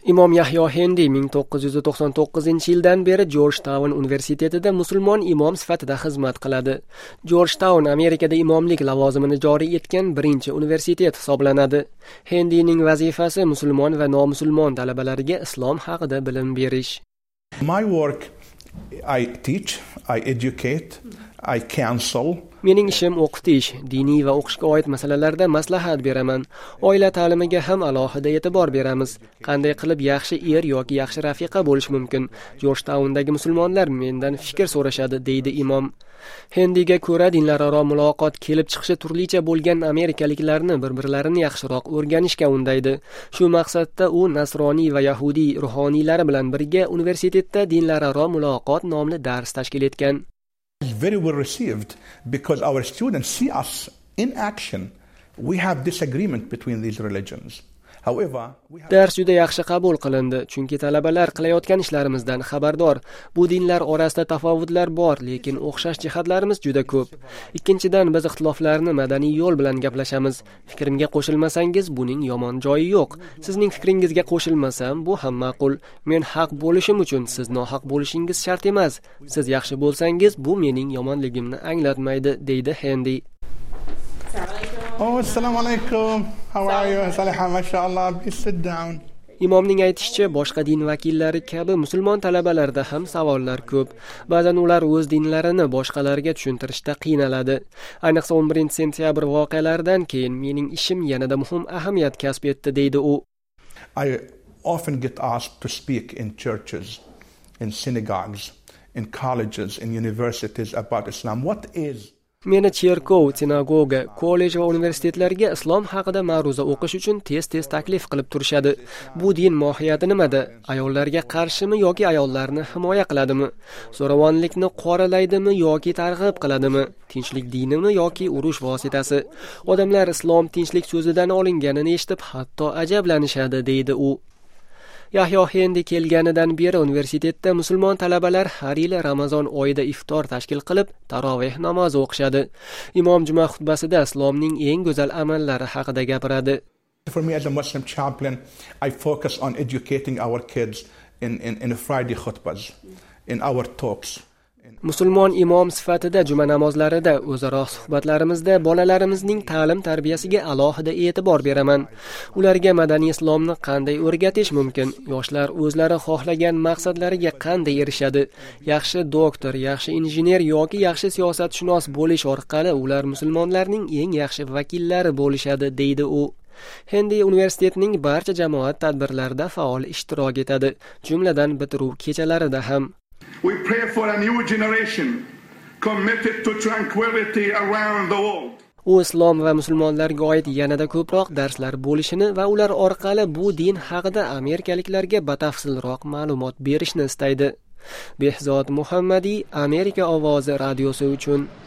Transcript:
Imom Yahyo Hendi 1999-yildan beri Georgetown universitetida musulmon imom sifatida xizmat qiladi. Georgetown Amerikada imomlik lavozimini joriy etgan birinchi universitet hisoblanadi. Hendining vazifasi musulmon va nomusulmon talabalarga islom haqida bilim berish. My work, I teach, I educate, I counsel. Mening ishim o'qitish, diniy va o'qishga oid masalalarda maslahat beraman. Oila ta'limiga ham alohida e'tibor beramiz. Qanday qilib yaxshi er yoki yaxshi rafiqa bo'lish mumkin? Georgetowndagi musulmonlar mendan fikr so'rashadi, deydi imom. Hendiga ko'ra dinlararo muloqot kelib chiqishi turlicha bo'lgan amerikaliklarni bir-birlarini yaxshiroq o'rganishga undaydi. Shu maqsadda u nasroniy va yahudiy ruhoniylari bilan birga universitetda dinlararo muloqot nomli dars tashkil etgan. Very well received because our students see us in action. We have disagreement between these religions. However, dars juda yaxshi qabul qilindi, chunki talabalar qilayotgan ishlarimizdan xabardor. Bu dinlar orasida tafovutlar bor, lekin o'xshash jihatlarimiz juda ko'p. Ikkinchidan, biz ixtiloflarni madaniy yo'l bilan gaplashamiz. Fikrimga qo'shilmasangiz, buning yomon joyi yo'q. Sizning fikringizga qo'shilmasam, bu ham ma'qul. Men haq bo'lishim uchun siz nohaq bo'lishingiz shart emas. Siz yaxshi bo'lsangiz, bu mening yomonligimni anglatmaydi, deydi Hendi. Oh, assalomu alaykum. How are you? Saliha, mashallah. Please sit down. Imomning aytishicha, boshqa din vakillari kabi musulmon talabalarda ham savollar ko'p. Ba'zan ular o'z dinlarini boshqalarga tushuntirishda qiynaladi. Ayniqsa 11-sentyabr voqealaridan keyin mening ishim yanada muhim ahamiyat kasb etdi, deydi u. I often get asked to speak in churches, in synagogues, in colleges, in universities about Islam. What is Meni cherkov, sinagoga, kollej va universitetlarga islom haqida ma'ruza o'qish uchun tez-tez taklif qilib turishadi. Bu din mohiyati nimada? Ayollarga qarshimi yoki ayollarni himoya qiladimi? Zo'ravonlikni qoralaydimi yoki targ'ib qiladimi? Tinchlik dinimi yoki urush vositasi? Odamlar islom tinchlik so'zidan olinganini eshitib hatto ajablanishadi, deydi u. Yahyo Hendi kelganidan beri universitetda musulmon talabalar har yili Ramazon oyida iftor tashkil qilib, taroveh namozi o'qishadi. Imom juma xutbasida islomning eng go'zal amallari haqida gapiradi. For me as a Muslim chaplain, I focus on educating our kids in Friday khutbas, in our talks. Musulmon imom sifatida juma namozlarida o'zaro suhbatlarimizda bolalarimizning ta'lim tarbiyasiga alohida e'tibor beraman. Ularga madaniy islomni qanday o'rgatish mumkin? Yoshlar o'zlari xohlagan maqsadlariga qanday erishadi? Yaxshi doktor, yaxshi injener yoki yaxshi siyosatshunos bo'lish orqali ular musulmonlarning eng yaxshi vakillari bo'lishadi, deydi u. Hendi universitetning barcha jamoat tadbirlarida faol ishtirok etadi, jumladan bitiruv kechalarida ham. We pray for a new generation committed to tranquility around the world. U islom va musulmonlarga oid yanada ko'proq darslar bo'lishini va ular orqali bu din haqida amerikaliklarga batafsilroq ma'lumot berishni istaydi. Behzod Muhammadi, Amerika ovozi radiosi uchun